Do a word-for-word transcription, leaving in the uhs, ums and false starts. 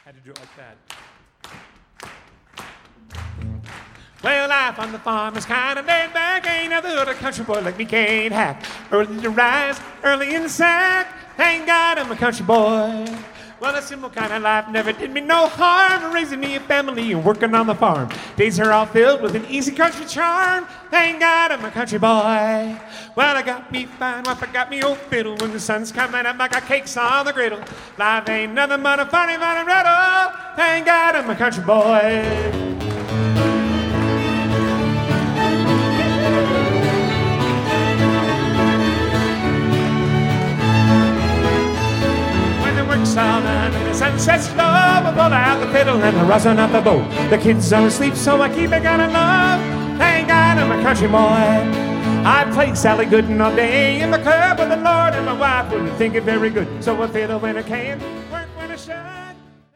Had to do it like that. Well, life on the farm is kind of laid back. Ain't another other country boy like me can't hack. Early to rise, early in the sack. Thank God I'm a country boy. Well, a simple kind of life never did me no harm. Raising me a family and working on the farm. Days are all filled with an easy country charm. Thank God I'm a country boy. Well, I got me fine wife, I got me old fiddle. When the sun's coming up, I got cakes on the griddle. Life ain't nothing but a funny, funny riddle. Thank God I'm a country boy. Work's all done and the sun sets low. I pull out the fiddle and I rosin out the bow. The kids are asleep, so I keep it kind of love. Thank God I'm a country boy. I played Sally Gooden all day in the club with the Lord, and my wife wouldn't think it very good. So I fiddle when I can, work when I should.